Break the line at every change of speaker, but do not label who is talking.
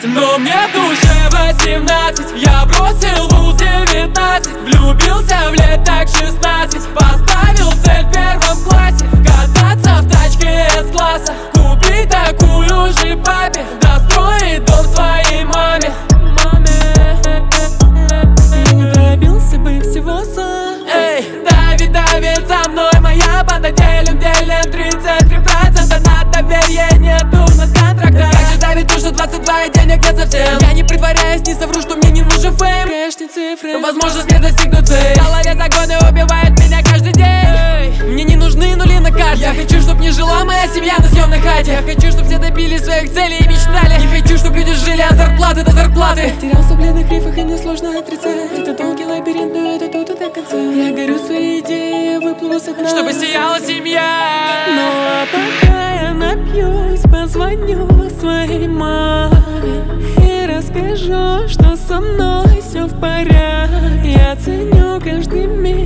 Но мне в душе 18. Я бросил вуз 19, влюбился в лет так 16. Поставил цель в первом классе кататься в тачке С-класса, купить такую же папе, достроить дом своей маме.
Я не добился бы всего сам.
Эй, давит за мной моя банда, делим 33% на доверие, нету у нас контракта. Как же давит то, что 22 и денег нет совсем. Я не притворяюсь, не совру, что мне не нужен фейм.
Кэш не цифры,
возможность не достигнуть цель. В голове загоны убивают меня каждый день. Мне не нужны нули на карте. Я хочу, чтоб не жила моя семья на съемной хате. Я хочу, чтоб все добились своих целей и мечтали. Не хочу, чтоб люди жили от зарплаты до зарплаты.
терялся в бледных рифах и мне сложно отрицать. Это долгий лабиринт, но это тут и до конца. Я горю своей идеей, выплыву со дна,
чтобы сияла семья.
Ну а пока я напьюсь, позвоню своей маме и расскажу, что со мной все в порядке. Я ценю каждый миг.